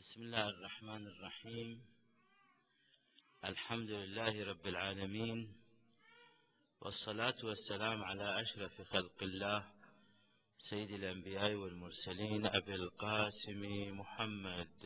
بسم الله الرحمن الرحيم. الحمد لله رب العالمين، والصلاة والسلام على أشرف خلق الله سيد الأنبياء والمرسلين أبي القاسم محمد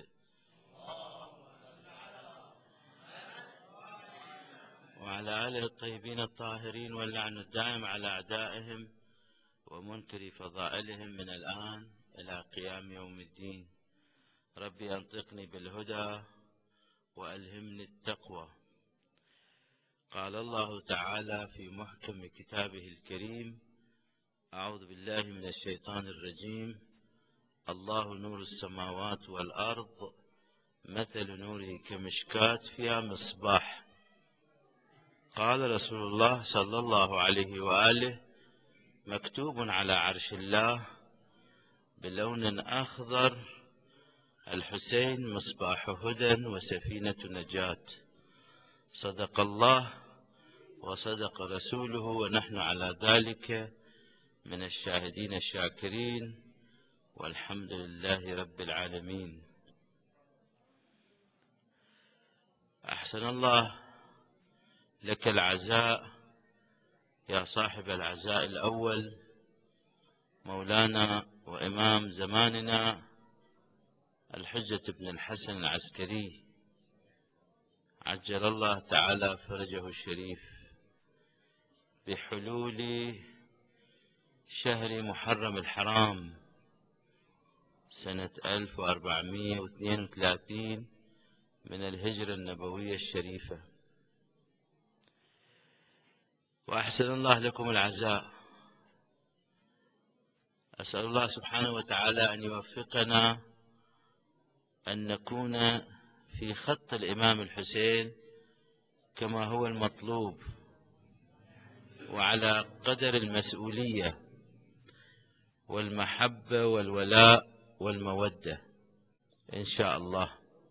وعلى آله الطيبين الطاهرين، واللعن الدائم على أعدائهم ومنكر فضائلهم من الآن إلى قيام يوم الدين. ربي أنطقني بالهدى وألهمني التقوى. قال الله تعالى في محكم كتابه الكريم: أعوذ بالله من الشيطان الرجيم. الله نور السماوات والأرض، مثل نوره كمشكاة فيها مصباح. قال رسول الله صلى الله عليه وآله: مكتوب على عرش الله بلون أخضر: الحسين مصباح هدى وسفينة نجاة. صدق الله وصدق رسوله، ونحن على ذلك من الشاهدين الشاكرين، والحمد لله رب العالمين. أحسن الله لك العزاء يا صاحب العزاء الأول، مولانا وإمام زماننا الحجة بن الحسن العسكري، عجل الله تعالى فرجه الشريف، بحلول شهر محرم الحرام سنة 1432 من الهجرة النبوية الشريفة. وأحسن الله لكم العزاء. أسأل الله سبحانه وتعالى أن يوفقنا أن نكون في خط الإمام الحسين كما هو المطلوب، وعلى قدر المسؤولية والمحبة والولاء والمودة إن شاء الله.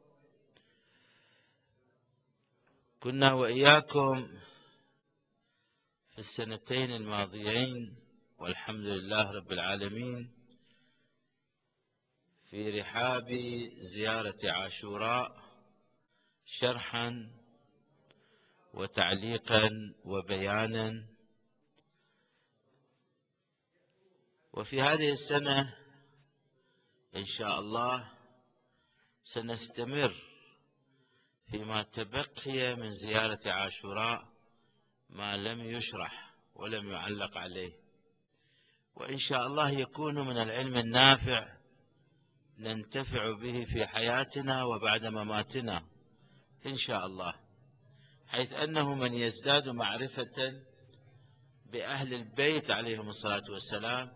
كنا وإياكم في السنتين الماضيين والحمد لله رب العالمين في رحاب زيارة عاشوراء، شرحا وتعليقا وبيانا. وفي هذه السنة إن شاء الله سنستمر فيما تبقي من زيارة عاشوراء ما لم يشرح ولم يعلق عليه، وإن شاء الله يكون من العلم النافع ننتفع به في حياتنا وبعد مماتنا إن شاء الله، حيث أنه من يزداد معرفة بأهل البيت عليهم الصلاة والسلام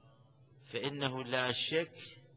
فإنه لا شك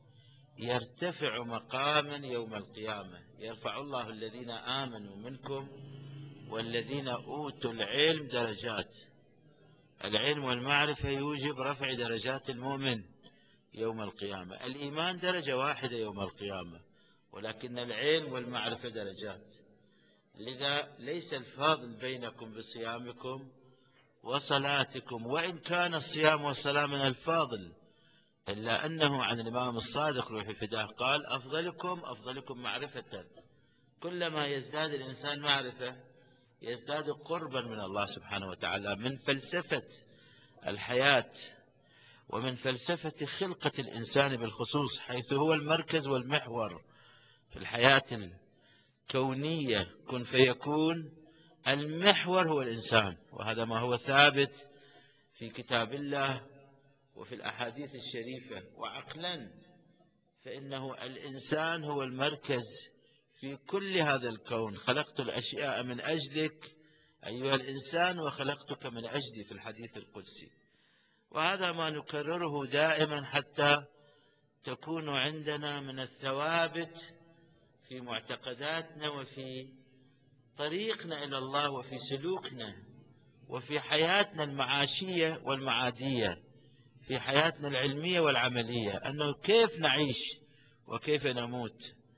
يرتفع مقاما يوم القيامة. يرفع الله الذين آمنوا منكم والذين أوتوا العلم درجات. العلم والمعرفة يوجب رفع درجات المؤمن يوم القيامة. الإيمان درجة واحدة يوم القيامة، ولكن العلم والمعرفة درجات. لذا ليس الفاضل بينكم بصيامكم وصلاتكم، وإن كان الصيام والصلاة من الفاضل، إلا أنه عن الإمام الصادق روح فداه قال: أفضلكم معرفة. كلما يزداد الإنسان معرفة يزداد قربا من الله سبحانه وتعالى. من فلسفة الحياة ومن فلسفة خلقة الإنسان بالخصوص، حيث هو المركز والمحور في الحياة الكونية، كن فيكون، المحور هو الإنسان، وهذا ما هو ثابت في كتاب الله وفي الأحاديث الشريفة. وعقلا فإنه الإنسان هو المركز في كل هذا الكون. خلقت الأشياء من أجلك أيها الإنسان وخلقتك من أجلي في الحديث القدسي. وهذا ما نكرره دائما حتى تكون عندنا من الثوابت في معتقداتنا وفي طريقنا إلى الله وفي سلوكنا وفي حياتنا المعاشية والمعادية، في حياتنا العلمية والعملية، أنه كيف نعيش وكيف نموت.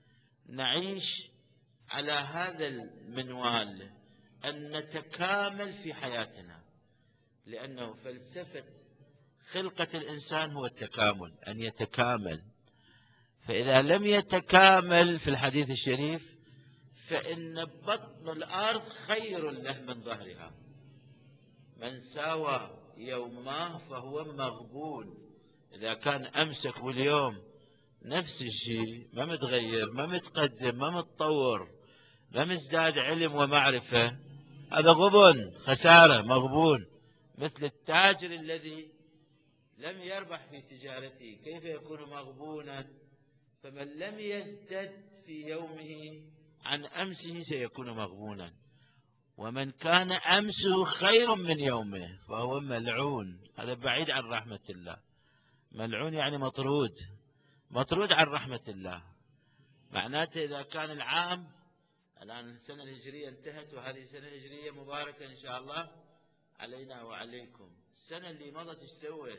نعيش على هذا المنوال أن نتكامل في حياتنا، لأنه فلسفة خلقة الإنسان هو التكامل، أن يتكامل. فإذا لم يتكامل في الحديث الشريف فإن بطن الأرض خير له من ظهرها. من ساوى يوماه فهو مغبون. إذا كان أمسك واليوم نفس الشيء، ما متغير، ما متقدم، ما متطور، ما مزداد علم ومعرفة، هذا غبن، خسارة، مغبون. مثل التاجر الذي لم يربح في تجارته كيف يكون مغبونا؟ فمن لم يزدد في يومه عن أمسه سيكون مغبونا. ومن كان أمسه خير من يومه فهو ملعون. هذا بعيد عن رحمة الله. ملعون يعني مطرود، مطرود عن رحمة الله. معناته إذا كان العام، الآن السنة الهجرية انتهت وهذه السنة الهجرية مباركة إن شاء الله علينا وعليكم. السنة اللي مضت ايش سوت؟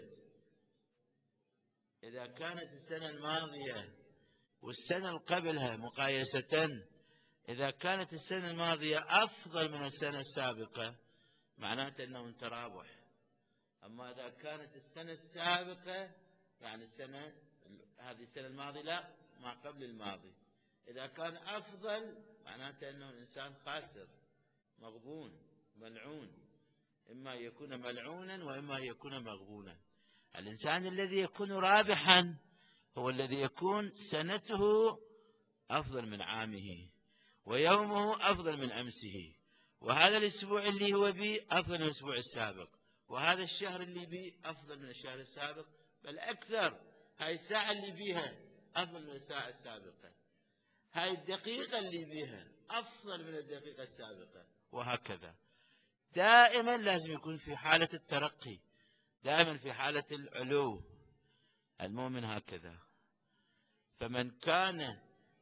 إذا كانت السنة الماضية والسنة اللي قبلها مقايسة، إذا كانت السنة الماضية أفضل من السنة السابقة معناته أنه ترابح. أما إذا كانت السنة السابقة يعني هذه السنة الماضية لا، ما قبل الماضي، إذا كان أفضل معناته أنه الإنسان خاسر، مغبون، ملعون. إما يكون ملعونا وإما يكون مغبونا. الإنسان الذي يكون رابحا هو الذي يكون سنته أفضل من عامه، ويومه أفضل من أمسه، وهذا الأسبوع اللي هو به أفضل من الأسبوع السابق، وهذا الشهر اللي به أفضل من الشهر السابق، بل أكثر. هاي الساعة اللي بيها أفضل من الساعة السابقة، هاي الدقيقة اللي بيها أفضل من الدقيقة السابقة، وهكذا. دائما لازم يكون في حالة الترقي، دائما في حالة العلو. المؤمن هكذا. فمن كان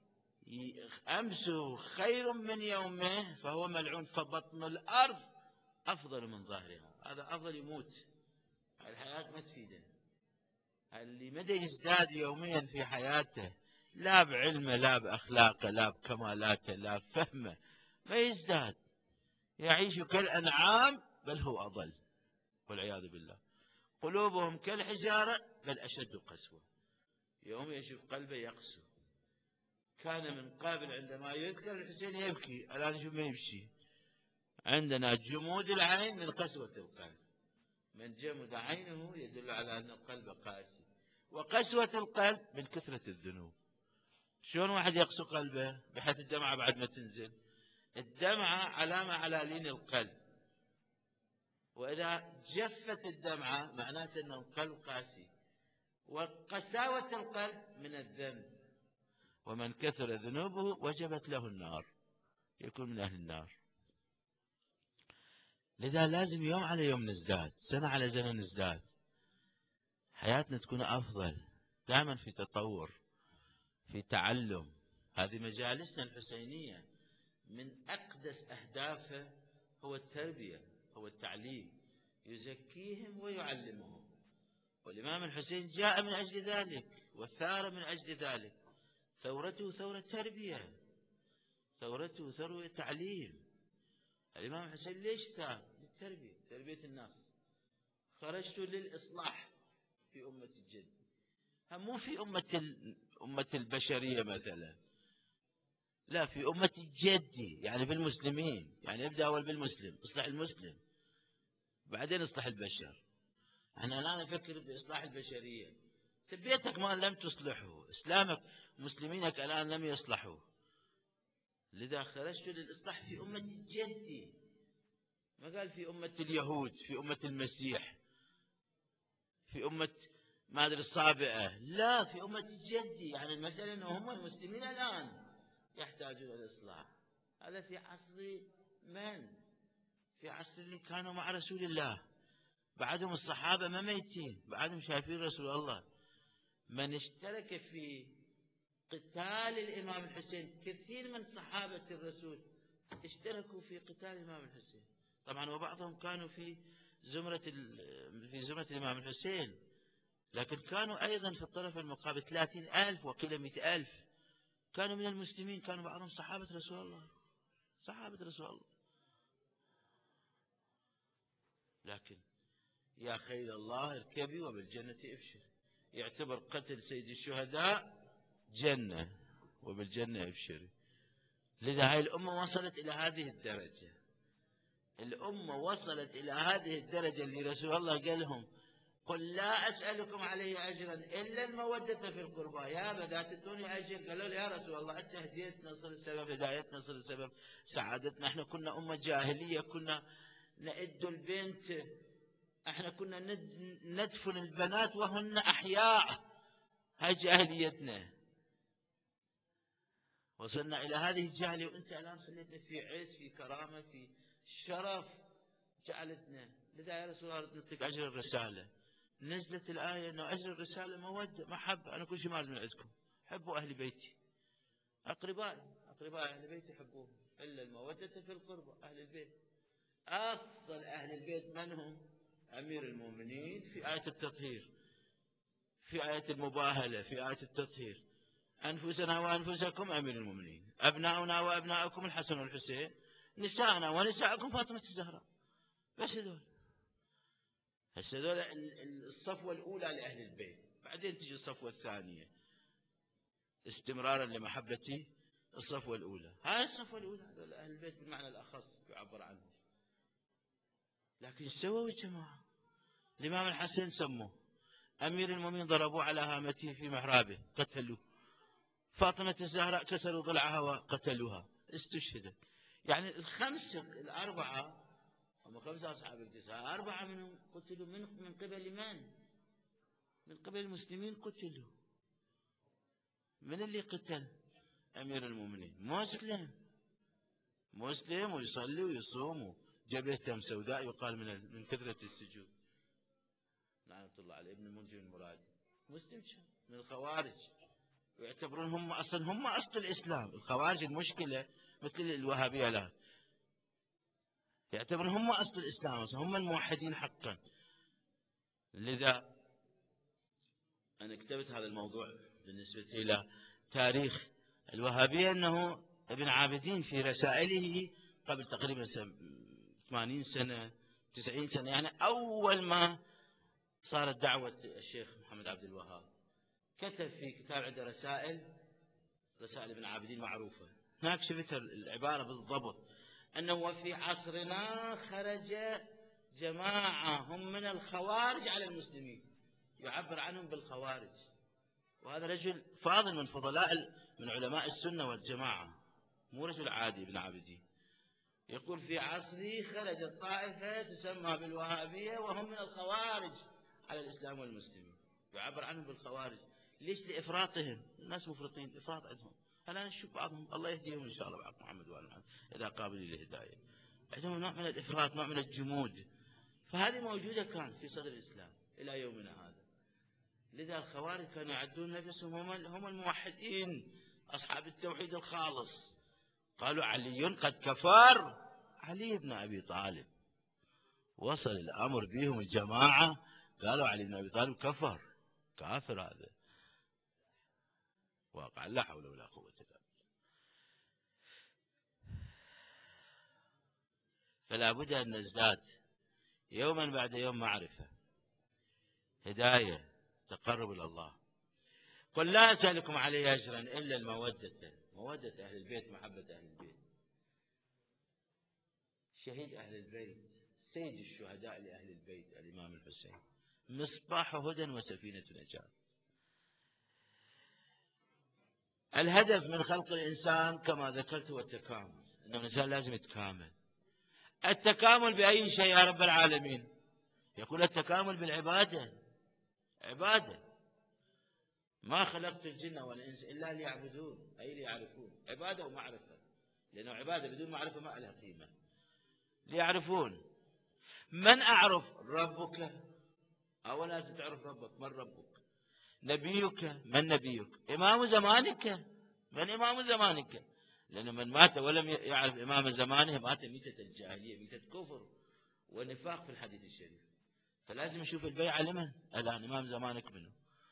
أمسه خير من يومه فهو ملعون. فبطن الأرض أفضل من ظهرها. هذا أفضل يموت. الحياة ما تفيده. اللي مدى يزداد يوميا في حياته، لا بعلمه، لا بأخلاقه، لا بكمالاته، لا بفهمه، ما يزداد، يعيش كالأنعام بل هو أضل والعياذ بالله. قلوبهم كالحجارة بل أشد قسوة. يوم يشوف قلبه يقسو. كان من قابل عندما يذكر الحسين يبكي، الآن شو ما يمشي. عندنا جمود العين من قسوة القلب. من جمد عينه يدل على أن القلب قاسي، وقسوة القلب من كثرة الذنوب. شلون واحد يقسو قلبه بحيث الدمعة بعد ما تنزل؟ الدمعة علامة على لين القلب، وإذا جفت الدمعة معناته أن القلب قاسي. وقساوة القلب من الذنب. ومن كثر ذنوبه وجبت له النار، يكون من أهل النار. لذا لازم يوم على يوم نزداد، سنة على سنة نزداد، حياتنا تكون أفضل، دائما في تطور، في تعلم. هذه مجالسنا الحسينية من أقدس أهدافه هو التربية، هو التعليم، يزكيهم ويعلمهم. والإمام الحسين جاء من أجل ذلك وثار من أجل ذلك. ثورته ثورة تربية، ثورته ثورة تعليم. الإمام الحسين ليش ثار؟ للتربية، تربية الناس. خرجت للإصلاح في أمة الجد، مو في أمة البشرية مثلا، لا، في أمة الجد، يعني بالمسلمين. يعني ابدأ أول بالمسلم، اصلح المسلم بعدين اصلح البشر. احنا لا نفكر بإصلاح البشرية. بيتك ما لم تصلحه، إسلامك مسلمينك الآن لم يصلحوا. لذا خرجت للإصلاح في أمة الجد. ما قال في أمة اليهود، في أمة المسيح، في أمة ما أدري الصابئة، لا، في أمة الجد. يعني المسألة أنه هم المسلمين الآن يحتاجون الإصلاح. هذا في عصر من؟ في عصر اللي كانوا مع رسول الله، بعدهم الصحابة ما ميتين، بعدهم شايفين رسول الله. من اشترك في قتال الإمام الحسين، كثير من صحابة الرسول اشتركوا في قتال الإمام الحسين طبعا، وبعضهم كانوا في زمرة الإمام الحسين، لكن كانوا أيضا في الطرف المقابل 30,000 وقيل 100,000 كانوا من المسلمين، كانوا بعضهم صحابة رسول الله، صحابة رسول الله. لكن يا خيل الله اركبي وبالجنة ابشر. يعتبر قتل سيد الشهداء جنة وبالجنة ابشري. لذا هاي الأمة وصلت إلى هذه الدرجة. الأمة وصلت إلى هذه الدرجة اللي رسول الله قال لهم قل لا أسألكم عليه أجرا إلا المودة في القربى. يا بدأ تدوني أجر؟ قالوا لي يا رسول الله أنت هديتنا صار السبب، هدايتنا صار السبب سعادتنا. احنا كنا أمة جاهلية، كنا نئد البنت، احنا كنا ندفن البنات وهن أحياء، هاي جاهليتنا. وصلنا إلى هذه الجاهلية وأنت الآن خليتنا في عز، في كرامة، في شرف جعلتنا. لذا يا رسول الله نعطيك أجر الرسالة. نزلت الآية أنه أجر الرسالة مودة محبة. أنا كل شيء مال من عندكم، حبوا أهل بيتي، أقرباء أهل بيتي حبوهم، إلا المودة في القربى. أهل البيت أفضل أهل البيت من هم؟ أمير المؤمنين في آية التطهير، في آية المباهلة، في آية التطهير. أنفسنا وأنفسكم أمير المؤمنين، أبناؤنا وأبناءكم الحسن والحسين، نساءنا ونساءكم فاطمة الزهراء. بس هذول هسه هذول الصفوة الأولى لأهل البيت. بعدين تجي الصفوة الثانية استمرارا لمحبة الصفوة الأولى. هاي الصفوة الأولى هذول أهل البيت بالمعنى الأخص يعبر عنهم. لكن سووا الجماعة. الإمام الحسن سموه أمير المؤمنين، ضربوا على هامته في محرابه قتلوه. فاطمة الزهراء كسروا ضلعها وقتلوها، استشهدت. يعني الأربعة هم 5 أصحاب الجسر، 4 منهم قتلوا من قبل من؟ من قبل المسلمين قتلوا. من اللي قتل؟ أمير المؤمنين. مسلم ويصلي ويصوم، جبهته سوداء يقال من كثرة السجود. لعنة الله عليه ابن المنذر المرادي. مسلم من الخوارج، ويعتبرون هم أصل الإسلام. الخوارج المشكلة مثل الوهابية الآن، يعتبرون هم أصل الإسلام، هم الموحدين حقا. لذا أنا كتبت هذا الموضوع بالنسبة إلى تاريخ الوهابية، أنه ابن عابدين في رسائله قبل تقريبا 80 سنة 90 سنة، يعني أول ما صارت دعوة الشيخ محمد عبد الوهاب، كتب في كتاب عنده رسائل ابن عابدين معروفة. هناك شفت العبارة بالضبط، أنه وفي عصرنا خرج جماعة هم من الخوارج على المسلمين، يعبر عنهم بالخوارج. وهذا رجل فاضل من فضلاء من علماء السنة والجماعة، مو رجل عادي ابن عابدين. يقول في عصري خرجت طائفة تسمى بالوهابية وهم من الخوارج على الإسلام والمسلمين، يعبر عنهم بالخوارج. ليش؟ لإفراطهم. الناس مفرطين، إفراط عندهم. الآن نشوف بعضهم الله يهديهم إن شاء الله، بعض محمد وآل محمد إذا قابلين للهداية، عندهم نوع من الإفراط، نوع من الجمود. فهذه موجودة كان في صدر الإسلام إلى يومنا هذا. لذا الخوارج كانوا يعدون نفسهم هم الموحدين، أصحاب التوحيد الخالص. قالوا علي قد كفر. علي بن أبي طالب وصل الأمر بهم الجماعة، قالوا علي بن أبي طالب كفر، كافر هذا واقع. لا حول ولا قوة إلا بالله. فلا بد أن نزداد يوما بعد يوم معرفة، هداية، تقرب إلى الله. قل لا أسألكم عليه أجرا إلا المودة، مودة أهل البيت، محبة أهل البيت. شهيد أهل البيت، سيد الشهداء لأهل البيت الإمام الحسين، مصباح هدى وسفينة نجاة. الهدف من خلق الإنسان كما ذكرت هو التكامل، أن الإنسان لازم يتكامل. التكامل بأي شيء يا رب العالمين؟ يقول التكامل بالعبادة. عبادة. ما خلقت الجن والإنس إلا ليعبدون، أي ليعرفون. عبادة ومعرفة، لأنه عبادة بدون معرفة ما لها قيمة. ليعرفون. من أعرف؟ ربك. أولا لازم تعرف ربك. من ربك؟ نبيك. من نبيك؟ إمام زمانك. من إمام زمانك؟ لأن من مات ولم يعرف إمام زمانه مات ميتة الجاهلية، ميتة كفر ونفاق في الحديث الشريف. فلازم نشوف البيعة لمن؟ الآن إمام زمانك منه.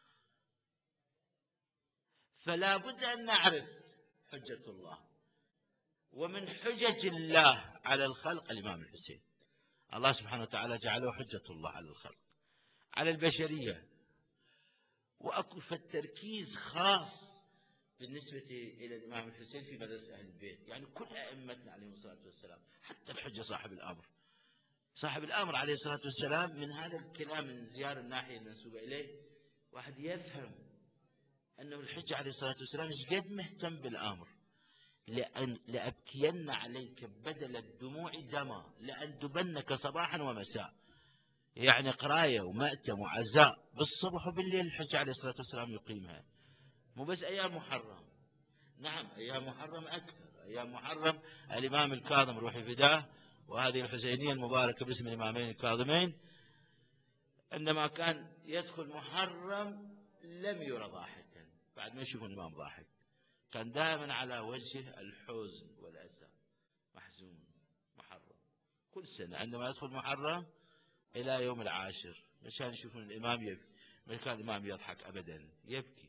فلا بد أن نعرف حجة الله. ومن حجج الله على الخلق الإمام الحسين. الله سبحانه وتعالى جعله حجة الله على الخلق، على البشرية. وأكو فالتركيز خاص بالنسبة إلى الإمام الحسين في مدرسة أهل البيت، يعني كل أئمتنا عليهم الصلاة والسلام، حتى الحجة صاحب الأمر، صاحب الأمر عليه الصلاة والسلام، من هذا الكلام من زيار الناحية المنسوبة إليه واحد يفهم أنه الحجة عليه الصلاة والسلام ايش قد مهتم بالأمر. لأبكين عليك بدل الدموع دما لأندبنك صباحا ومساء، يعني قراية ومأتم وعزاء بالصبح وبالليل الحجة عليه الصلاة والسلام يقيمها، مو بس أيام محرم. نعم أيام محرم أكثر، أيام محرم الإمام الكاظم روحي فداه، وهذه الحسينية المباركة باسم الإمامين الكاظمين، عندما كان يدخل محرم لم يرى ضاحكا، بعد ما يشوف الإمام ضاحك كان دائما على وجهه الحزن والأسى، محزون. محرم كل سنة عندما يدخل محرم إلى يوم العاشر عشان يشوفون الإمام يبكي، ما كان الإمام يضحك أبدا، يبكي.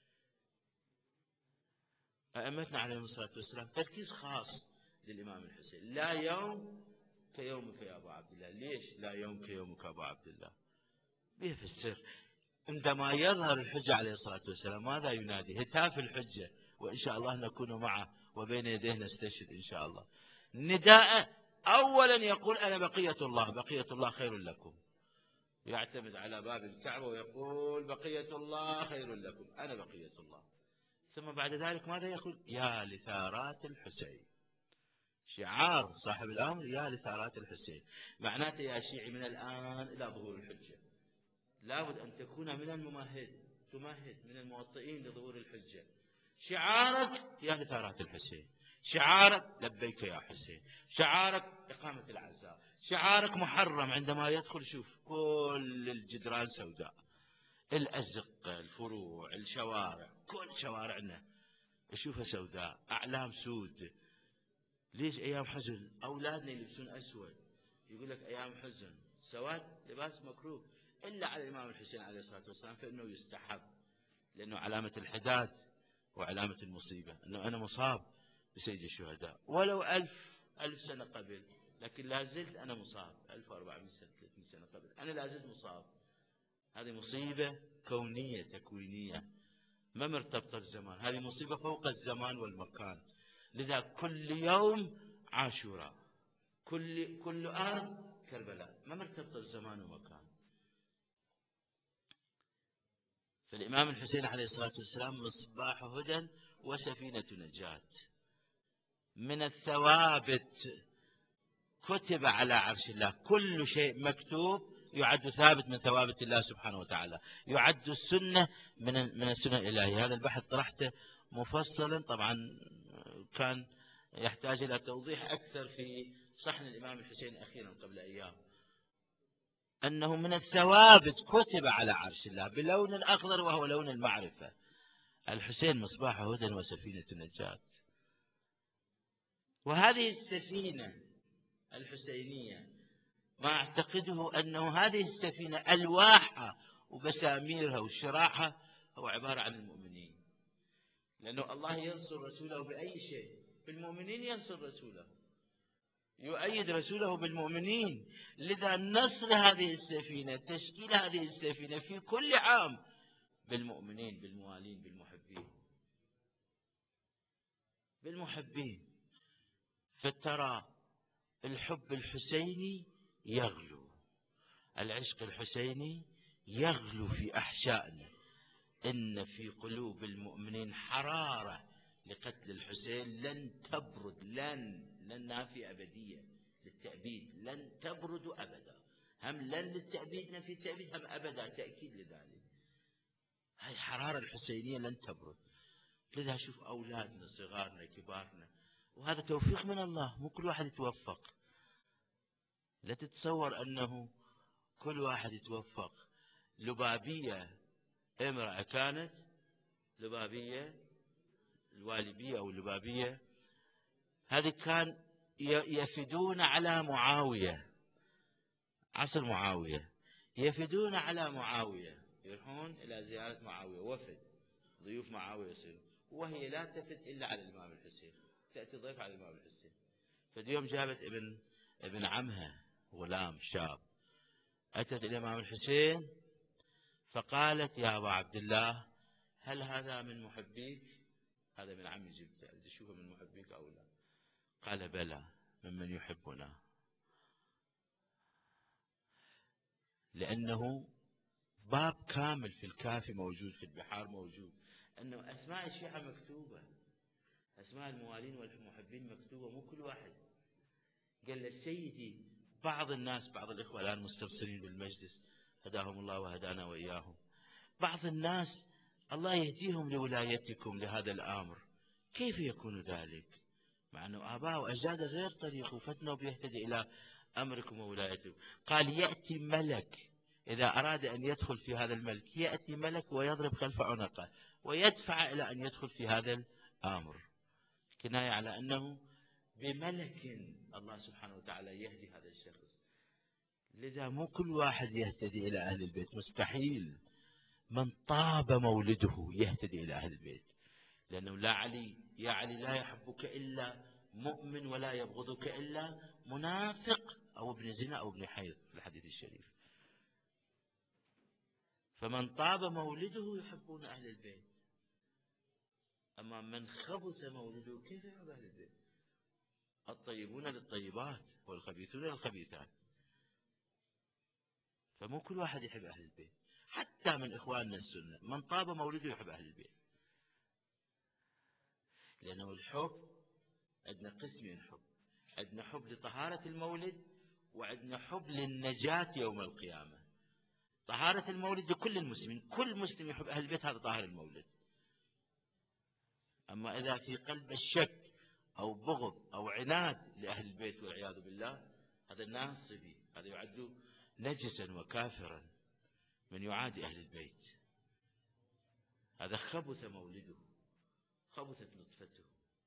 أئمتنا عليهم الصلاة والسلام تركيز خاص للإمام الحسين، لا يوم كيومك يا أبو عبد الله. ليش لا يوم كيومك أبو عبد الله؟ به في السر. عندما يظهر الحجة عليه الصلاة والسلام ماذا ينادي؟ هتاف الحجة، وإن شاء الله نكون معه وبين يديه نستشهد إن شاء الله. نداء أولا يقول أنا بقية الله، بقية الله خير لكم، يعتمد على باب الكعبة ويقول بقية الله خير لكم، أنا بقية الله. ثم بعد ذلك ماذا يقول؟ يا لثارات الحسين، شعار صاحب الأمر يا لثارات الحسين، معناته يا شيعي من الآن إلى ظهور الحجة لابد أن تكون من الممهد، تمهد من الموطئين لظهور الحجة. شعارك يا لثارات الحسين، شعارك لبيك يا حسين، شعارك إقامة العزاء، شعارك محرم عندما يدخل شوف كل الجدران سوداء، الأزقة، الفروع، الشوارع، كل شوارعنا اشوفها سوداء، أعلام سود. ليش أيام حزن؟ أولادنا يلبسون أسود، يقول لك أيام حزن، سواد لباس مكروه، إلا على الإمام الحسين عليه الصلاة والسلام فإنه يستحب، لأنه علامة الحداد وعلامة المصيبة، أنه أنا مصاب بسيد الشهداء ولو ألف سنة قبل، لكن لا زلت أنا مصاب 1400 سنة 300 سنة قبل، أنا لا زلت مصاب. هذه مصيبة كونية تكوينية ما مرتبطة الزمان، هذه مصيبة فوق الزمان والمكان. لذا كل يوم عاشوراء، كل أرض كربلاء، ما مرتبطة الزمان ومكان. فالإمام الحسين عليه الصلاة والسلام مصباح هدى وسفينة نجاة، من الثوابت كتب على عرش الله، كل شيء مكتوب يعد ثابت من ثوابت الله سبحانه وتعالى، يعد السنة من السنة الإلهية. هذا البحث طرحته مفصلا، طبعا كان يحتاج إلى توضيح أكثر في صحن الإمام الحسين أخيرا قبل أيام، أنه من الثوابت كتب على عرش الله بلون أخضر وهو لون المعرفة. الحسين مصباح هدى وسفينة نجاة. وهذه السفينة الحسينية ما أعتقده أنه هذه السفينة ألواحها وبساميرها وشراعها هو عبارة عن المؤمنين، لأنه الله ينصر رسوله بأي شيء، بالمؤمنين ينصر رسوله، يؤيد رسوله بالمؤمنين. لذا نصر هذه السفينة، تشكيل هذه السفينة في كل عام بالمؤمنين، بالموالين، بالمحبين. فترى الحب الحسيني يغلو، العشق الحسيني يغلو في أحشائنا، إن في قلوب المؤمنين حرارة لقتل الحسين لن تبرد، لن نافية أبدية للتأبيد، لن تبرد أبدا، هم لن للتأبيد نفي التأبيد، هم أبدا تأكيد لذلك. هاي الحرارة الحسينية لن تبرد. لذا شوف أولادنا صغارنا كبارنا، وهذا توفيق من الله، مو كل واحد يتوفق. لا تتصور أنه كل واحد يتوفق. لبابية امرأة كانت لبابية، الوالبية أو اللبابية، هذه كان يفدون على معاوية، عصر معاوية، يفدون على معاوية، يروحون إلى زيارة معاوية، وفد ضيوف معاوية يصيرون، وهي لا تفد إلا على الإمام الحسين، تأتي ضيف على الإمام الحسين. فاليوم جابت ابن عمها غلام شاب، أتت إلى الإمام الحسين فقالت يا أبا عبد الله هل هذا من محبيك؟ هذا من عمي جبته، أريد أشوفه من محبيك أو لا. قال بلى، ممن يحبنا. لأنه باب كامل في الكافي موجود، في البحار موجود، أنه أسماء الشيعة مكتوبة، أسماء الموالين والمحبين مكتوبة، مو كل واحد. قال له سيدي، بعض الناس، بعض الإخوة الآن مستبصرين بالمجلس هداهم الله وهدانا وإياهم، بعض الناس الله يهديهم لولايتكم لهذا الأمر، كيف يكون ذلك؟ مع أنه آباء وأجداد غير طريق وفتنوا بيهتدي إلى أمركم وولايتكم. قال يأتي ملك، إذا أراد أن يدخل في هذا الملك يأتي ملك ويضرب خلف عنقه ويدفع إلى أن يدخل في هذا الأمر، كناية على أنه بملك الله سبحانه وتعالى يهدي هذا الشخص. لذا مو كل واحد يهتدي إلى أهل البيت، مستحيل. من طاب مولده يهتدي إلى أهل البيت، لأنه لا علي، يا علي لا يحبك إلا مؤمن ولا يبغضك إلا منافق أو ابن زنا أو ابن حيض في الحديث الشريف. فمن طاب مولده يحبون أهل البيت، أما من خبث مولده كيف يحب أهل البيت؟ الطيبون للطيبات والخبيثون للخبيثات. فمو كل واحد يحب أهل البيت، حتى من إخواننا السنة من طاب مولده يحب أهل البيت. لأنه الحب عندنا قسمين، حب عندنا حب لطهارة المولد، وعندنا حب للنجاة يوم القيامة. طهارة المولد لكل المسلمين، كل مسلم يحب أهل البيت، هذا طاهر المولد. أما إذا في قلب الشك أو بغض أو عناد لأهل البيت والعياذ بالله، هذا ناصبي، هذا يعد نجسا وكافرا، من يعادي أهل البيت، هذا خبث مولده، خبثت نطفته.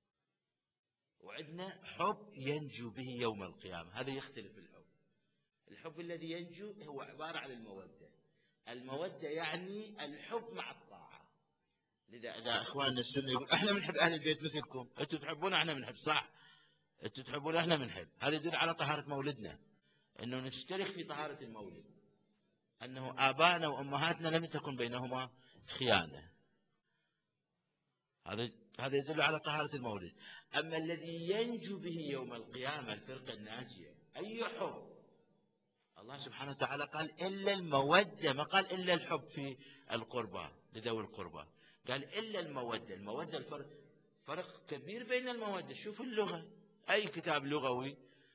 وعندنا حب ينجو به يوم القيامة، هذا يختلف. الحب الذي ينجو هو عبارة عن المودة. المودة يعني الحب مع الطاعة. لذا إذا إخواننا السنة يقول إحنا بنحب أهل البيت مثلكم، أنتم تحبون إحنا بنحب، صح، أنتم تحبون إحنا بنحب، هذا يدل على طهارة مولدنا، أنه نشترك في طهارة المولد، أنه آبائنا وأمهاتنا لم تكن بينهما خيانة، هذا يدل على طهارة المولد. أما الذي ينجو به يوم القيامة الفرقة الناجية، أي حب؟ الله سبحانه وتعالى قال إلا المودة، ما قال إلا الحب في القربى لذوي القربى، قال إلا المودة. المودة فرق كبير بين المودة. شوف اللغة، أي كتاب لغوي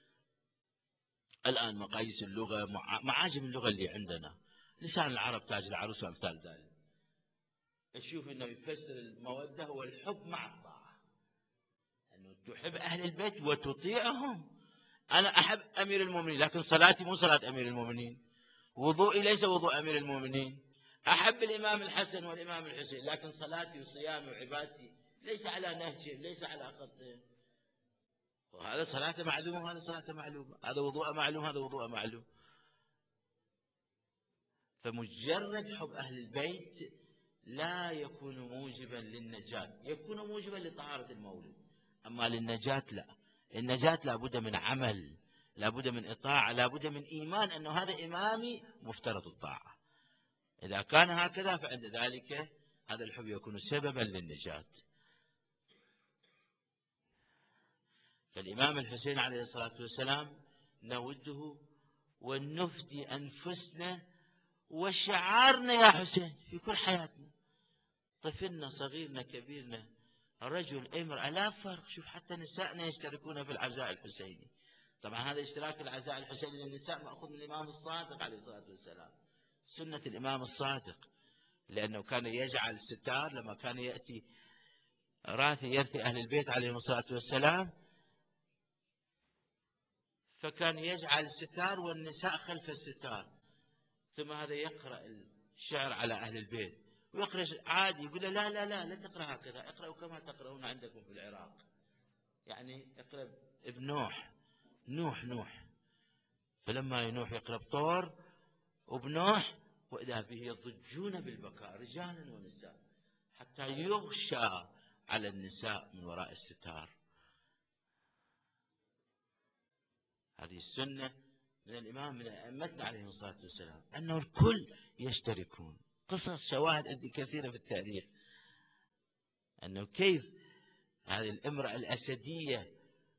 الآن، مقاييس اللغة، معاجم اللغة اللي عندنا، لسان العرب تاج العروس وأمثال ذلك، تشوف أنه يفسر المودة هو الحب مع الطاعة، أنه تحب أهل البيت وتطيعهم. أنا أحب أمير المؤمنين لكن صلاتي مو صلاة أمير المؤمنين، وضوئي ليس وضوء أمير المؤمنين. أحب الإمام الحسن والإمام الحسين لكن صلاتي وصيامي وعبادتي ليس على نهجهم، ليس على خطهم. وهذا صلاته معلومة وهذا صلاته معلومة، هذا وضوء معلوم هذا وضوء معلوم. فمجرد حب أهل البيت لا يكون موجبا للنجاة، يكون موجبا لطهارة المولد، أما للنجاة لا. النجاة لابد من عمل، لابد من إطاعة، لابد من إيمان أنه هذا إمامي مفترض الطاعة. إذا كان هكذا فعند ذلك هذا الحب يكون سببا للنجاة. فالإمام الحسين عليه الصلاة والسلام نوده ونفدي أنفسنا وشعارنا يا حسين في كل حياتنا، طفلنا صغيرنا كبيرنا رجل امرأة لا فرق. شوف حتى نسائنا يشتركون في العزاء الحسيني. طبعا هذا اشتراك العزاء الحسيني للنساء مأخوذ من الإمام الصادق عليه الصلاة والسلام، سنة الإمام الصادق، لأنه كان يجعل ستار لما كان يأتي يرثي أهل البيت عليهم الصلاة والسلام، فكان يجعل ستار والنساء خلف الستار، ثم هذا يقرأ الشعر على أهل البيت ويقرأ عادي، يقول لا لا لا لا تقرأ هكذا، اقرأوا كما تقرؤون عندكم في العراق، يعني اقرأ ابن نوح، نوح فلما ينوح يقرأ طور وبنوح وإذا به يضجون بالبكاء رجالا ونساء حتى يغشى على النساء من وراء الستار. هذه السنة من الإمام من أئمتنا عليه الصلاة والسلام، أنه الكل يشتركون. قصص شواهد عندي كثيرة في التاريخ أنه كيف هذه الامرأة الأسدية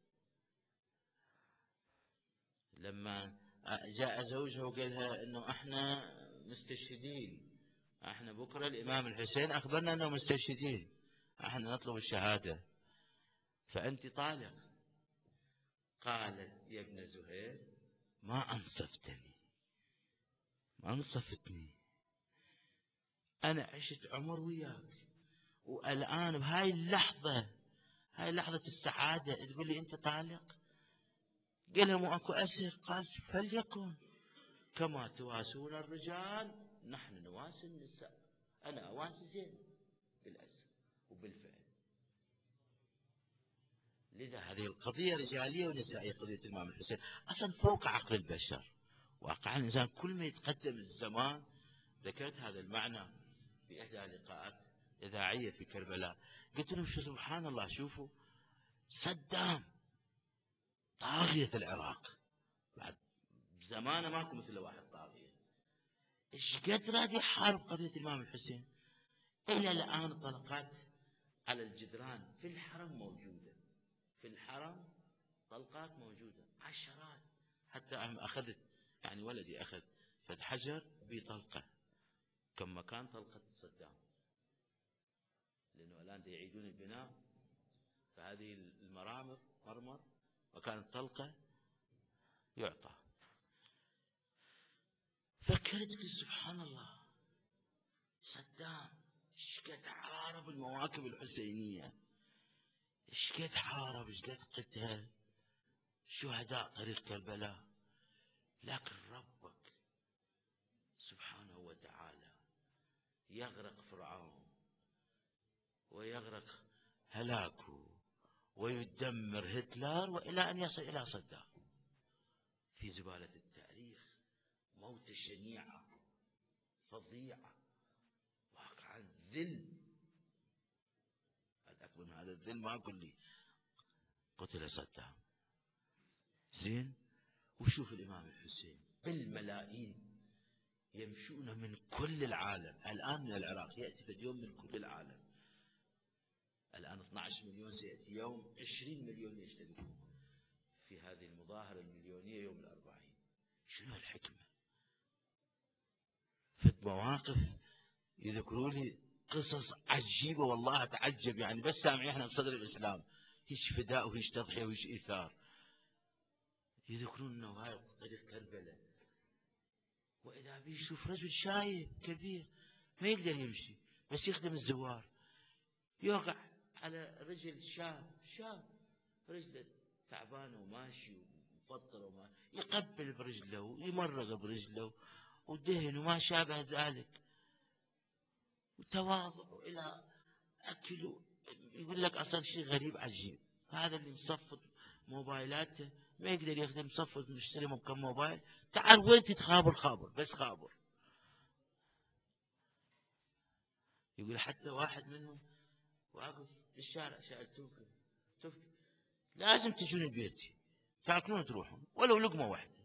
لما جاء زوجها وقال لها انه احنا مستشهدين، احنا بكره الامام الحسين اخبرنا انه مستشهدين، احنا نطلب الشهاده، فانت طالق. قالت يا ابن زهير ما انصفتني، ما انصفتني، انا عشت عمر وياك، والان بهاي اللحظه، هاي لحظه السعاده تقول لي انت طالق؟ قال لها مو اكو اسر؟ قال فليكن، كما تواسون الرجال نحن نواسي النساء، أنا أواسي زين بالأسر وبالفعل. لذا هذه القضية رجالية ونسائية، قضية الإمام الحسين أصلا فوق عقل البشر. واقع الإنسان كل ما يتقدم الزمان، ذكرت هذا المعنى في إحدى لقاءات إذاعية في كربلاء، قلت لهم سبحان الله، شوفوا صدام طاغية العراق، بعد زمانه ماكو مثل واحد طاغية، ايش قد راد يحارب قضية الإمام الحسين. إلى الآن طلقات على الجدران في الحرم موجودة، في الحرم طلقات موجودة عشرات، حتى أخذت يعني ولدي أخذ فد حجر بطلقة، كم مكان طلقة صدام، لأنه الآن يعيدون البناء، فهذه المرامر مرمر مكان الطلقة يعطى. فكرت سبحان الله، صدام ايش قد حارب المواكب الحسينية، ايش قد حارب، ايش قد قتل شهداء طريق كربلاء، لكن ربك سبحانه وتعالى يغرق فرعون ويغرق هلاكه ويدمر هتلر، وإلى أن يصل إلى صدام في زبالة التاريخ، موتة شنيعة فظيعة، واقعا ذل، الأكبر من هذا الذل ما أقول لي، قتل صدام. زين، وشوف الإمام الحسين بالملايين يمشون من كل العالم، الآن من العراق يأتي في اليوم من كل العالم، الآن 12 مليون، سيأتي يوم 20 مليون يشتركون في هذه المظاهرة المليونية يوم الأربعين. شنو الحكمة؟ في مواقف يذكروا لي قصص عجيبة والله أتعجب، يعني بس سامعين احنا بصدر الإسلام، هيش فداء وهيش تضحية وهيش إيثار. يذكرون أنه هاي طريق كربلاء، وإذا بيه يشوف رجل شايب كبير ما يقدر يمشي بس يخدم الزوار، يوقع على رجل شاب رجله تعبانه وماشي ومفطر وما يقبل برجله ويمرغ برجله ودهن وما شابه ذلك، وتواضع إلى أكل. يقول لك أصلا شيء غريب عجيب، هذا اللي مصفط موبايلاته ما يقدر يخدم، مصفط مشتري كم موبايل، تعال وين تتخابر، خابر بس خابر. يقول حتى واحد منهم واقف بالشارع شايل توك، لازم تجون بيتي تاكلون تروحون ولو لقمه واحده،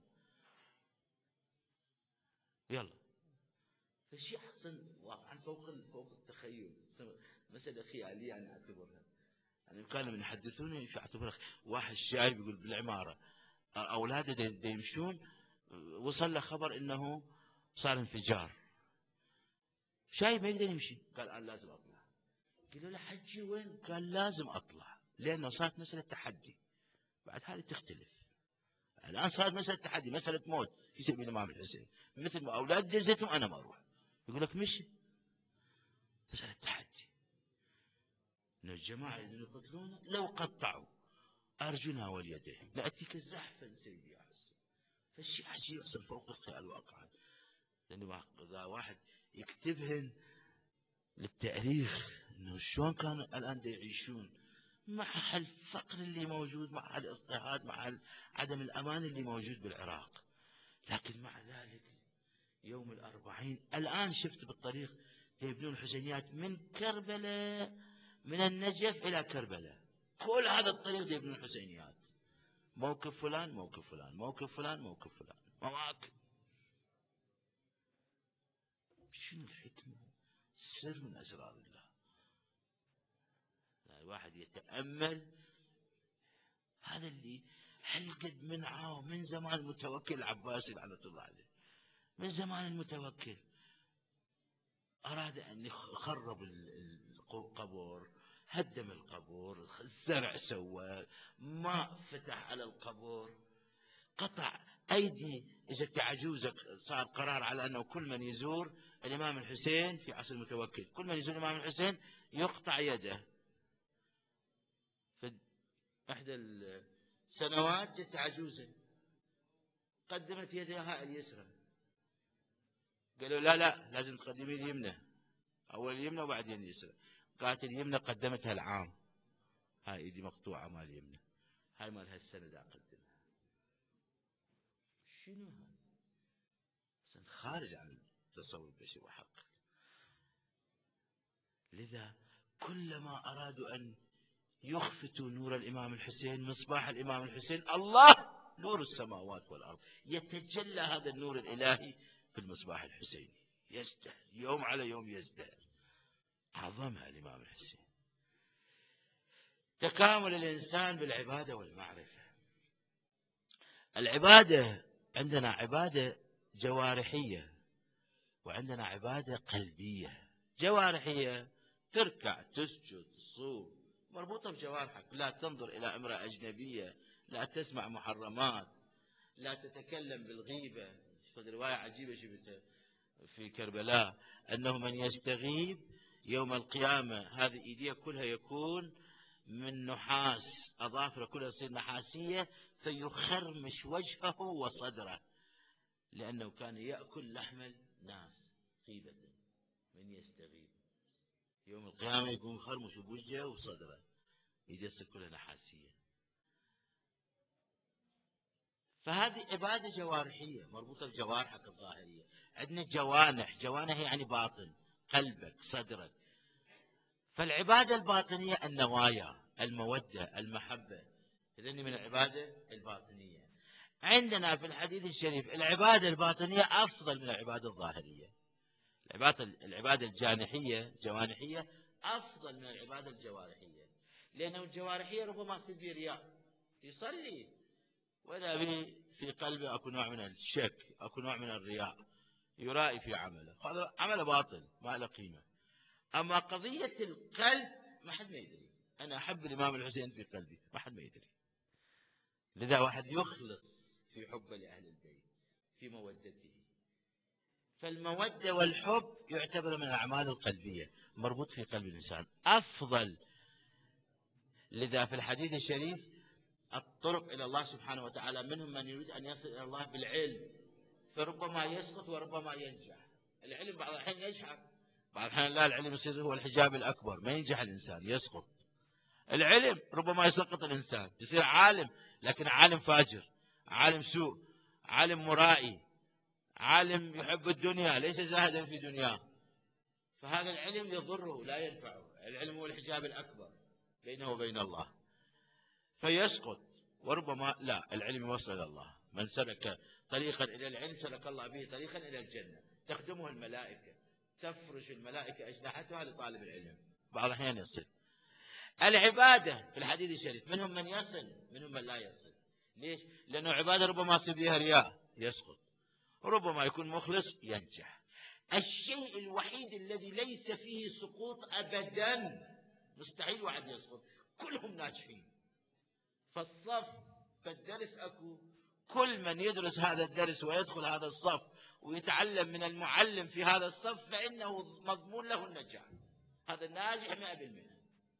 يلا. فشيء حسن واقعا فوق التخيل، مسألة خيالية أنا أعتبرها. يعني كانوا من يحدثوني في أعتبرها واحد شايب يقول بالعمارة أولاده يمشون، وصل له خبر إنه صار انفجار، شايب ما يقدر يمشي، قال أنا لازم أطلع. قالوا له حجي وين؟ قال لازم أطلع، لأنه صارت مسألة تحدي، بعد هذه تختلف. الآن صارت مسألة تحدي، مسألة موت في سبيل الإمام الحسين، مثل ما أولاد جزتهم أنا ما أروح، يقول لك مشي، مسألة تحدي. إن الجماعة اللي يقتلونه لو قطعوا أرجلها واليدين لأتيك زحفا سيدي يا حسين. فالشيء عجيب أصلا فوق الخيال واقعا، لأنه إذا واحد يكتبهن للتاريخ إنه شلون كانوا الآن يعيشون مع الفقر اللي موجود، مع الاضطهاد، مع عدم الأمان اللي موجود بالعراق، لكن مع ذلك يوم الأربعين الآن شفت بالطريق يبنون حسينيات من كربلاء، من النجف إلى كربلاء، كل هذا الطريق يبنون حسينيات، موقف فلان موقف فلان موقف فلان موقف فلان، مواقف. شنو الحكمة؟ سر من أسرار الله. يعني واحد يتأمل هذا اللي هل قد منعه من زمان المتوكل العباسي لعنة الله عليه، من زمان المتوكل أراد أن يخرب القبور، هدم القبور، الزرع سوى، ما فتح على القبور، قطع أيدي. إذا عجوزك صار قرار على أنه كل من يزور الإمام الحسين في عصر المتوكل، كل من يزور الإمام الحسين يقطع يده. في إحدى السنوات جت عجوزة قدمت يدها اليسرى، قالوا لا لا لازم تقدمي اليمنى، أول اليمنى وبعدين اليسرى. قالت اليمنى قدمتها العام، هاي ايدي مقطوعة مال اليمنى، هاي مال هالسنة دا أقدمها. شنو هذا؟ خارج عن التصور البشري وحق. لذا كلما أرادوا أن يخفتوا نور الإمام الحسين، مصباح الإمام الحسين الله نور السماوات والأرض، يتجلى هذا النور الإلهي في المصباح الحسيني، يزدهر يوم على يوم، يزدهر عظمها الإمام الحسين. تكامل الإنسان بالعبادة والمعرفة. العبادة عندنا عبادة جوارحية وعندنا عبادة قلبية. جوارحية تركع تسجد تصوم، مربوطة بجوارحك، لا تنظر إلى امرأة أجنبية، لا تسمع محرمات، لا تتكلم بالغيبة. في رواية عجيبة شفتها في كربلاء أنه من يستغيب يوم القيامة هذه إيديه كلها يكون من نحاس، أظافره كلها تصير نحاسية، فيخرمش وجهه وصدره، لأنه كان يأكل لحم الناس غيبة. من يستغيب يوم القيامة يكون خرمش بوجهه وصدره، يجسد كلها نحاسية. فهذه عبادة جوارحية مربوطة بجوارحك الظاهرية. عندنا جوانح، جوانح يعني باطن، قلبك صدرك. فالعبادة الباطنية النوايا، المودة، المحبة، هذني من العبادة الباطنية. عندنا في الحديث الشريف العبادة الباطنية أفضل من العبادة الظاهرية. العبادة الجانحية جوانحية أفضل من العبادة الجوارحية، لأنه الجوارحية ربما تصير به رياء، يصلي وإذا به في قلبه أكو نوع من الشك، أكو نوع من الرياء، يرائي في عمله، هذا عمله باطل ما له قيمة. أما قضية القلب ما حد ما يدري، أنا أحب الإمام الحسين في قلبي، ما حد ما يدري. لذا واحد يخلص في حبه لأهل البيت، في مودته. فالمودة والحب يعتبر من الأعمال القلبية، مربوط في قلب الإنسان أفضل. لذا في الحديث الشريف الطرق إلى الله سبحانه وتعالى، منهم من يريد أن يصل إلى الله بالعلم، فربما يسقط وربما ينجح. العلم بعض الحين ينجح، بعض الحين لا، العلم يصير هو الحجاب الأكبر، ما ينجح الإنسان، يسقط. العلم ربما يسقط الإنسان، يصير عالم لكن عالم فاجر، عالم سوء، عالم مرائي، عالم يحب الدنيا ليس زاهدا في دنياه. فهذا العلم يضره لا ينفعه. العلم هو الحجاب الأكبر بينه وبين الله، فيسقط. وربما لا، العلم يوصل إلى الله. من سلك طريقا إلى العلم سلك الله به طريقا إلى الجنة، تخدمه الملائكة، تفرش الملائكة أجنحتها لطالب العلم. بعض الأحيان يصل. العبادة في الحديث الشريف منهم من يصل منهم من لا يصل. ليش؟ لأنه عبادة ربما يصير بها رياء يسقط، ربما يكون مخلص ينجح. الشيء الوحيد الذي ليس فيه سقوط أبدا، مستحيل واحد يسقط، كلهم ناجحين. فالصف فالدرس أكو، كل من يدرس هذا الدرس ويدخل هذا الصف ويتعلم من المعلم في هذا الصف فإنه مضمون له النجاح، هذا الناجح 100%.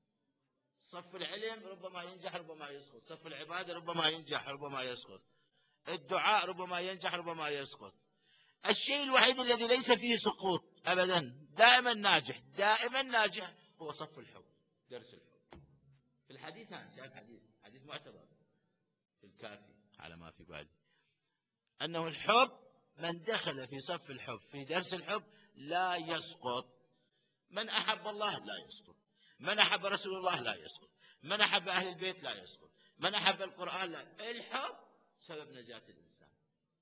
صف العلم ربما ينجح ربما يسقط، صف العبادة ربما ينجح ربما يسقط، الدعاء ربما ينجح ربما يسقط. الشيء الوحيد الذي ليس فيه سقوط أبدا، دائما ناجح دائما ناجح، هو صف الحب، درس الحب. في الحديث هذا شايف حديث معتبر في الكافي على ما في بالي، أنه الحب من دخل في صف الحب في درس الحب لا يسقط. من أحب الله لا يسقط، من أحب رسول الله لا يسقط، من أحب أهل البيت لا يسقط، من أحب القرآن لا. الحب سبب نجاة الإنسان.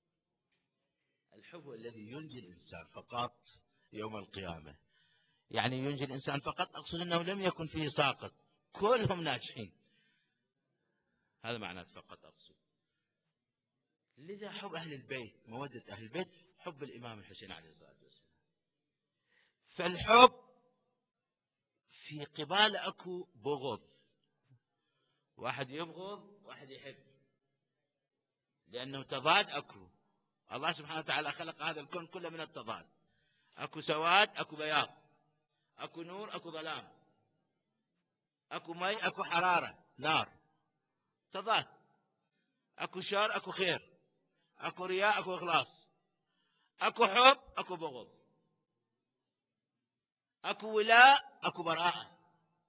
الحب هو الذي ينجي الإنسان فقط يوم القيامة. يعني ينجي الإنسان فقط، أقصد أنه لم يكن فيه ساقط، كلهم ناجحين. هذا معناه فقط أقصد. لذا حب أهل البيت، مودة أهل البيت، حب الإمام الحسين عليه الصلاة والسلام. فالحب في قبال أكو بغض، واحد يبغض واحد يحب، لأنه تضاد أكو. الله سبحانه وتعالى خلق هذا الكون كله من التضاد، أكو سواد أكو بياض، أكو نور أكو ظلام، أكو مي أكو حرارة نار، تضاد. أكو شر أكو خير، أكو رياء أكو إخلاص، أكو حب أكو بغض، أكو ولاء أكو براءة.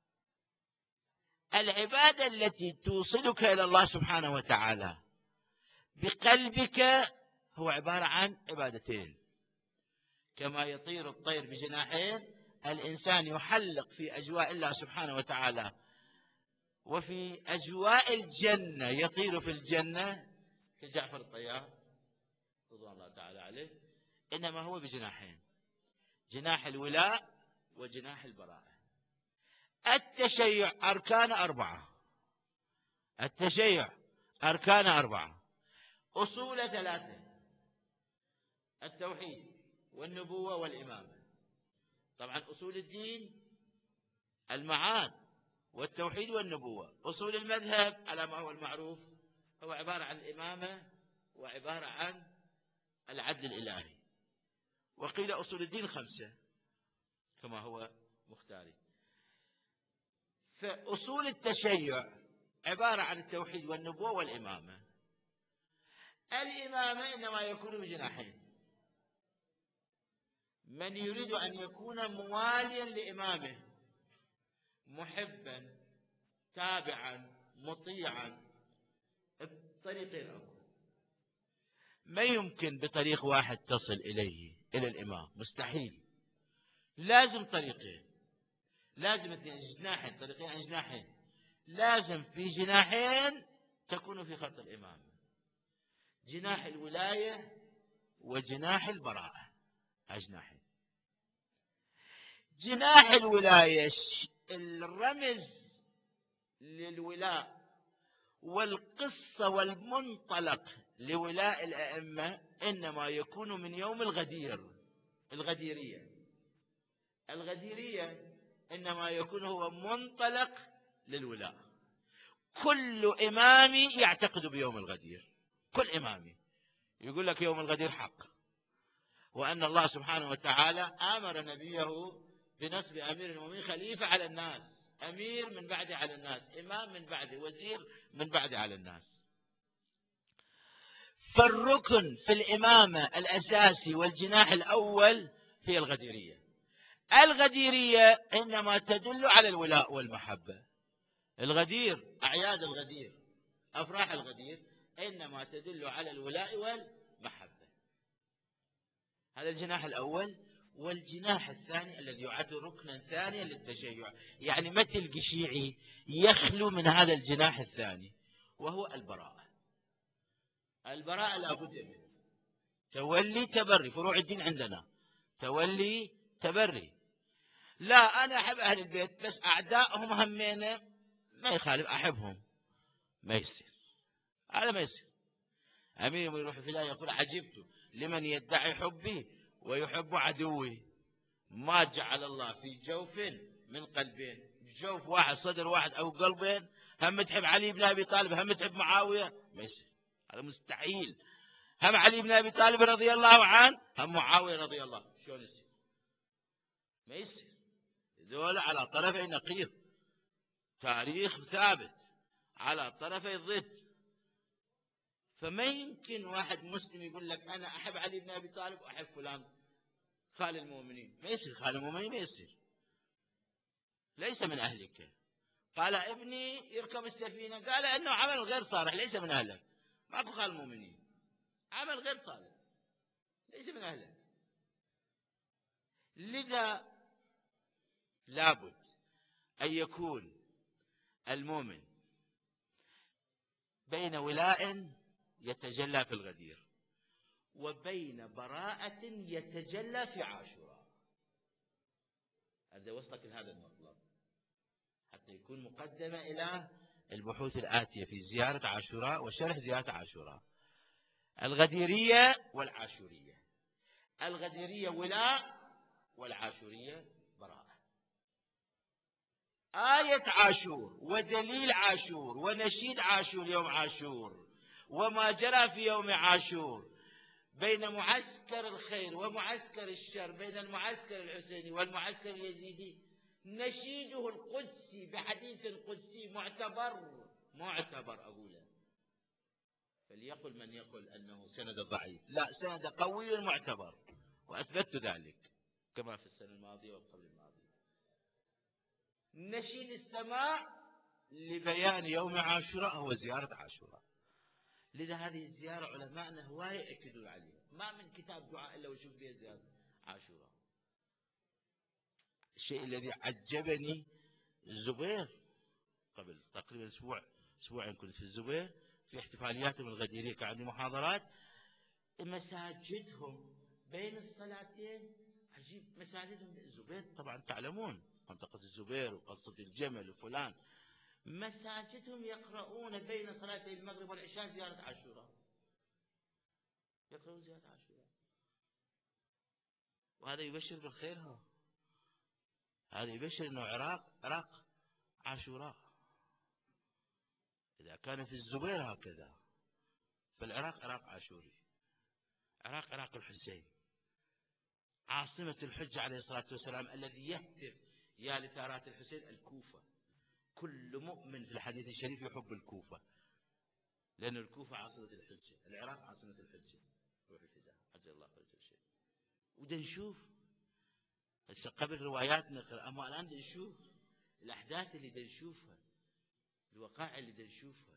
العبادة التي توصلك إلى الله سبحانه وتعالى بقلبك هو عبارة عن عبادتين. كما يطير الطير بجناحين، الإنسان يحلق في أجواء الله سبحانه وتعالى وفي أجواء الجنة، يطير في الجنة كجعفر الطيار رضوان الله تعالى عليه، إنما هو بجناحين، جناح الولاء وجناح البراءة. التشيع أركان 4، التشيع أركان 4، أصول 3: التوحيد والنبوة والإمامة. طبعا أصول الدين المعاد والتوحيد والنبوة. أصول المذهب على ما هو المعروف هو عبارة عن الإمامة وعبارة عن العدل الإلهي. وقيل أصول الدين 5 كما هو مختاري. فأصول التشيع عبارة عن التوحيد والنبوة والإمامة. الإمامة إنما يكون بجناحين: من يريد أن يكون مواليا لإمامه، محبا تابعا مطيعا، بطريقين أكو. ما يمكن بطريق واحد تصل إليه إلى الإمام، مستحيل. لازم طريقين، لازم جناحين، طريقين عن جناحين. لازم في جناحين تكون في خط الإمام: جناح الولاية وجناح البراءة. جناحين. جناح الولاية الرمز للولاء والقصة والمنطلق لولاء الأئمة إنما يكون من يوم الغدير، الغديرية. الغديرية إنما يكون هو منطلق للولاء. كل إمامي يعتقد بيوم الغدير، كل إمامي يقول لك يوم الغدير حق، وأن الله سبحانه وتعالى أمر نبيه بنصب أمير المؤمنين خليفة على الناس، أمير من بعده على الناس، إمام من بعده، وزير من بعده على الناس. فالركن في الإمامة الأساسي والجناح الأول هي الغديرية. الغديرية إنما تدل على الولاء والمحبة. الغدير، أعياد الغدير، أفراح الغدير، إنما تدل على الولاء والمحبة. هذا الجناح الأول. والجناح الثاني الذي يعد ركنا ثانيا للتشيع، يعني ما تلقي شيعي يخلو من هذا الجناح الثاني، وهو البراءة. البراءة لا بد منه. تولي تبري، فروع الدين عندنا تولي تبري. لا أنا أحب أهل البيت بس أعدائهم همينة ما يخالف أحبهم، ما يصير، هذا ما يصير. أمير يروح في الله يقول: عجبت لمن يدعي حبي ويحب عدوي، ما جعل الله في جوف من قلبين. جوف واحد، صدر واحد أو قلبين، هم تحب علي بن أبي طالب هم تحب معاوية، ما يصير، هذا مستحيل. هم علي بن أبي طالب رضي الله عنه هم معاوية رضي الله، شلون يصير؟ ما يصير. ذولا على طرفي نقيض، تاريخ ثابت على طرفي ضد. فما يمكن واحد مسلم يقول لك أنا أحب علي بن أبي طالب وأحب فلان خال المؤمنين، ما يصير. خال المؤمنين ما يصير، ليس من أهلك. قال ابني يركب السفينة، قال إنه عمل غير صالح، ليس من أهلك. ماكو خال المؤمنين، عمل غير صالح، ليس من أهلك. لذا لابد أن يكون المؤمن بين ولاء يتجلى في الغدير وبين براءة يتجلى في عاشوراء. هذا وصلك لهذا المطلب. حتى يكون مقدمة إلى البحوث الآتية في زيارة عاشوراء وشرح زيارة عاشوراء. الغديرية والعاشورية. الغديرية ولاء، والعاشورية براءة. آية عاشور ودليل عاشور ونشيد عاشور يوم عاشور وما جرى في يوم عاشور بين معسكر الخير ومعسكر الشر، بين المعسكر الحسيني والمعسكر اليزيدي، نشيده القدسي بحديث قدسي معتبر أقوله. فليقل من يقول أنه سند ضعيف، لا، سند قوي معتبر، وأثبتت ذلك كما في السنة الماضية وقبل الماضية. نشيد السماء لبيان يوم عاشوراء هو زيارة عاشوراء. لذا هذه الزيارة علماءنا هواية يأكدون عليها، ما من كتاب دعاء إلا وشوف فيها زيارة عاشوراء. الشيء الذي عجبني الزبير قبل تقريبا أسبوعين كنت في الزبير في احتفالياتهم الغديرية، كان عندي محاضرات. مساجدهم بين الصلاتين عجيب. مساجدهم الزبير طبعا تعلمون منطقة الزبير وقصة الجمل وفلان، مساجدهم يقرؤون بين صلاتي المغرب والعشاء زيارة عاشوراء، يقرؤون زيارة عاشوراء، وهذا يبشر بالخير. هذا يبشر انه عراق عاشوراء. اذا كان في الزبير هكذا، فالعراق عراق عاشوري، عراق الحسين، عاصمة الحجة عليه الصلاة والسلام، الذي يهتف يا لثارات الحسين الكوفة. كل مؤمن في الحديث الشريف يحب الكوفة، لأن الكوفة عاصمة الحجة، العراق عاصمة الحجة، روح الفداء عجل الله فرج الشيء. ودا نشوف هسه قبل روايات نقرأ، أما الآن دا نشوف الأحداث اللي دا نشوفها، الوقائع اللي دا نشوفها.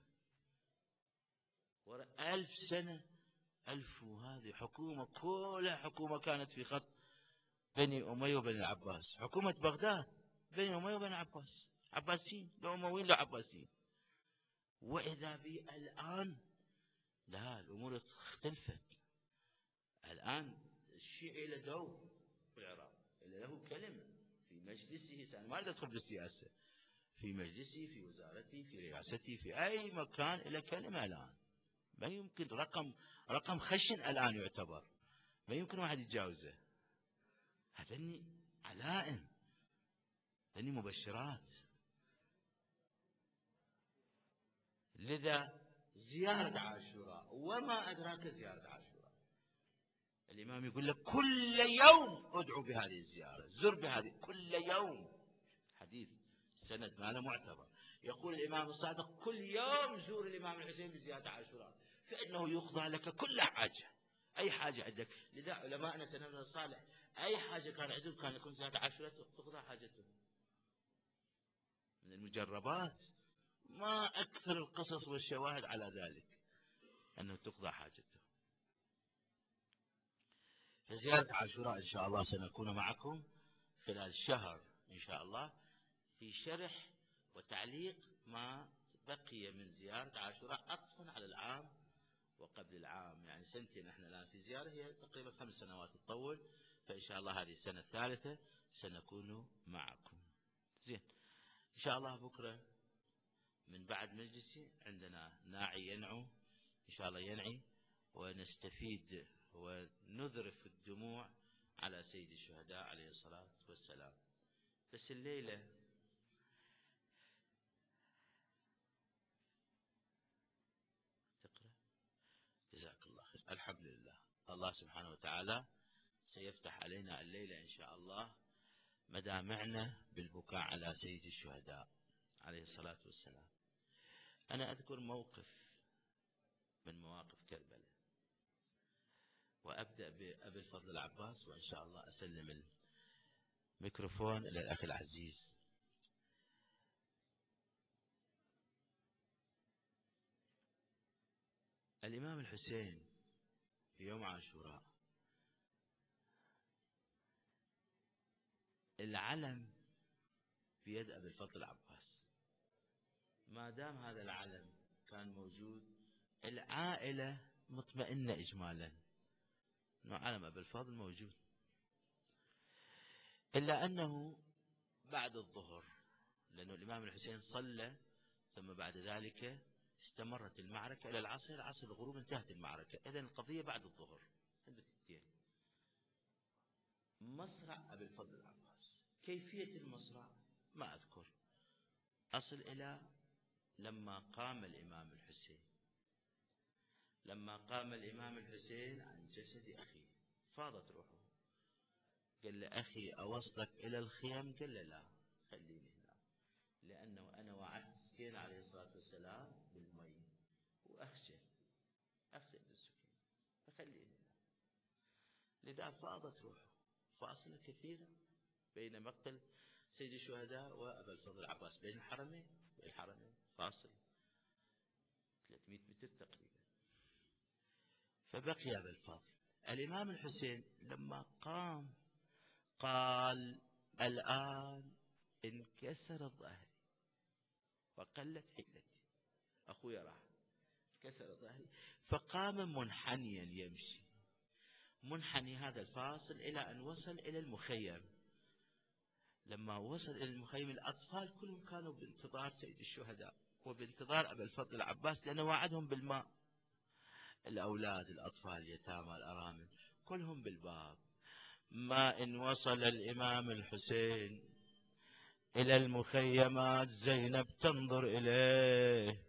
وراء 1000 سنة، 1000 وهذه حكومة كلها حكومة كانت في خط بني أمية وبني العباس، حكومة بغداد بني أمية وبني العباس، عباسيين لو أمويين لو عباسيين. وإذا بي الآن لا، الأمور اختلفت. الآن الشيعي له دور في العراق، له كلمة في مجلسه، أنا ما أريد أدخل بالسياسة، في مجلسه، في وزارته، في رئاسته، في أي مكان له كلمة. الآن ما يمكن رقم خشن الآن يعتبر، ما يمكن واحد يتجاوزه. هذني علائم، هذني مبشرات. لذا زيارة عاشوراء، وما أدراك زيارة عاشوراء، الإمام يقول لك كل يوم ادعو بهذه الزيارة، زر بهذه كل يوم. حديث سند ماله معتبر. يقول الإمام الصادق كل يوم زور الإمام الحسين بزيارة عاشوراء، فإنه يقضى لك كل حاجة، أي حاجة عندك. لذا علماءنا سلفنا الصالح أي حاجة كان عندهم كان يكون زيارة عاشوراء تقضى حاجتهم. من المجربات، ما أكثر القصص والشواهد على ذلك أنه تقضى حاجته. فزيارة عاشوراء إن شاء الله سنكون معكم خلال شهر إن شاء الله في شرح وتعليق ما بقي من زيارة عاشوراء أطفا على العام وقبل العام، يعني سنتين احنا الآن في زيارة، هي تقريبا 5 سنوات تطول، فإن شاء الله هذه السنة الثالثة سنكون معكم. زين إن شاء الله بكرة من بعد مجلسي عندنا ناعي ينعو إن شاء الله ينعي، ونستفيد ونذرف الدموع على سيد الشهداء عليه الصلاة والسلام. بس الليلة تقرأ. جزاك الله خير. الحمد لله، الله سبحانه وتعالى سيفتح علينا الليلة إن شاء الله مدامعنا بالبكاء على سيد الشهداء عليه الصلاة والسلام. أنا أذكر موقف من مواقف كربلاء، وأبدأ بأبي الفضل العباس، وإن شاء الله أسلم الميكروفون إلى الأخ العزيز. الإمام الحسين في يوم عاشوراء العلم بيد أبي الفضل العباس، ما دام هذا العلم كان موجود العائلة مطمئنة إجمالا أنه علم أبي الفضل موجود. إلا أنه بعد الظهر لأنه الإمام الحسين صلى، ثم بعد ذلك استمرت المعركة إلى العصر، عصر الغروب انتهت المعركة. إذن القضية بعد الظهر. مصرع أبي الفضل العباس، كيفية المصرع ما أذكر، أصل إلى لما قام الإمام الحسين. لما قام الإمام الحسين عن جسد أخيه فاضت روحه، قال له أخي أوصلك إلى الخيم؟ قال له لا، خليني هنا، لأنه أنا وعدت سكين عليه الصلاة والسلام بالمي، وأخشى بالسكين، فخليني هنا. لذا فاضت روحه. فاصل كثيرة بين مقتل سيد الشهداء وأبا الفضل العباس، بين الحرمين، فاصل 300 متر تقريبا. فبقي أبا الفضل. الإمام الحسين لما قام قال الآن انكسر ظهري وقلت حيلتي، أخويا راح انكسر ظهري، فقام منحنيا يمشي، منحني هذا الفاصل إلى أن وصل إلى المخيم. لما وصل إلى المخيم الأطفال كلهم كانوا بانتظار سيد الشهداء وبانتظار أبا الفضل العباس، لأنه وعدهم بالماء. الأولاد، الأطفال، اليتامى، الأرامل، كلهم بالباب. ما إن وصل الإمام الحسين إلى المخيمات زينب تنظر إليه،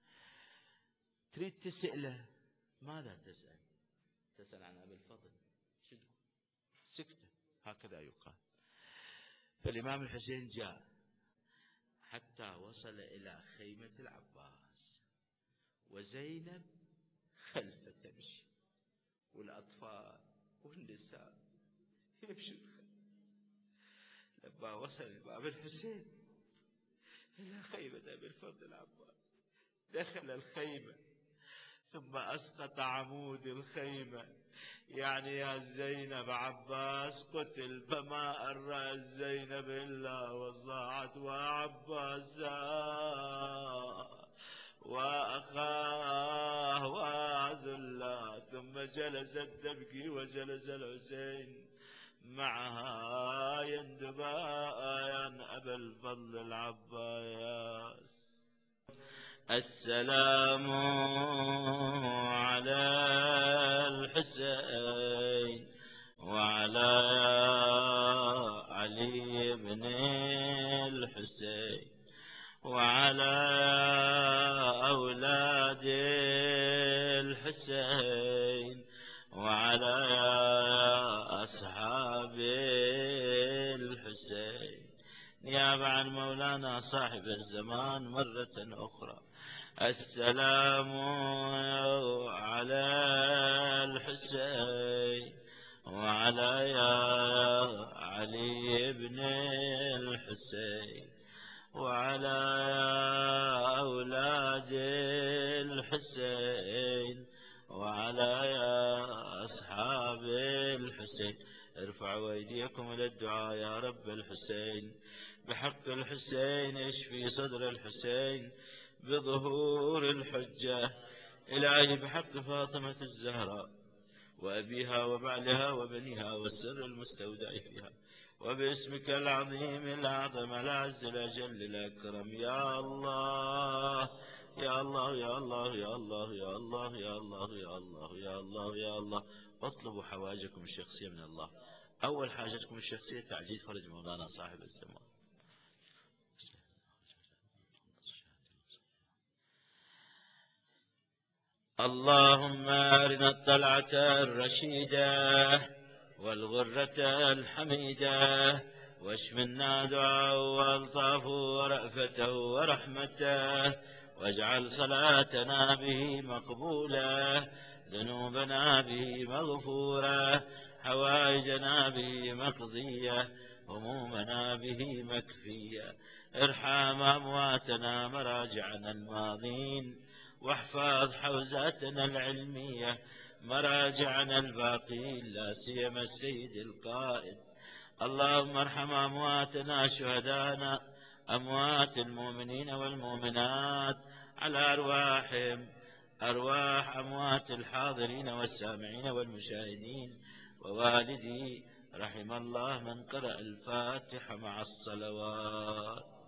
تريد تسأله، ماذا تسأل؟ تسأل عن أبي الفضل، سكتة، هكذا يقال. فالإمام الحسين جاء حتى وصل إلى خيمة العباس، وزينب خلفه تمشي، والأطفال والنساء يمشون. لما وصل الإمام الحسين إلى خيمة أبي الفضل العباس دخل الخيمة، ثم أسقط عمود الخيمة، يعني يا زينب عباس قتل، فما أرى زينب إلا وصاعت وعباسا وأخاه وذلا، ثم جلست تبكي، وجلس الحسين معها يندبان أبا الفضل العباس. السلام على الحسين وعلى علي بن الحسين وعلى أولاد الحسين وعلى أصحاب الحسين، نيابة عن مولانا صاحب الزمان مرة أخرى. السلام على الحسين وعلى علي بن الحسين وعلى أولاد الحسين وعلى أصحاب الحسين. ارفعوا أيديكم إلى الدعاء. يا رب الحسين، بحق الحسين اشفي صدر الحسين بظهور الحجة. إلهي بحق فاطمة الزهراء وأبيها وبعلها وبنيها والسر المستودع فيها، وباسمك العظيم الأعظم الأعز الأجل الأكرم، يا الله يا الله يا الله يا الله يا الله يا الله يا الله يا الله يا الله. اطلبوا حوائجكم الشخصية من الله. أول حاجتكم الشخصية تعجيل فرج مولانا صاحب الزمان. اللهم أرنا الطلعة الرشيدة والغرة الحميدة، واشف منا دعاءه وألطافه ورأفته ورحمته، واجعل صلاتنا به مقبولة، ذنوبنا به مغفورة، حوائجنا به مقضية، همومنا به مكفية. ارحم أمواتنا مراجعنا الماضين، واحفظ حوزاتنا العلمية مراجعنا الباقين، لا سيما السيد القائد. اللهم ارحم أمواتنا شهدانا، أموات المؤمنين والمؤمنات، على أرواحهم أرواح أموات الحاضرين والسامعين والمشاهدين. ووالدي رحم الله من قرأ الفاتحة مع الصلوات.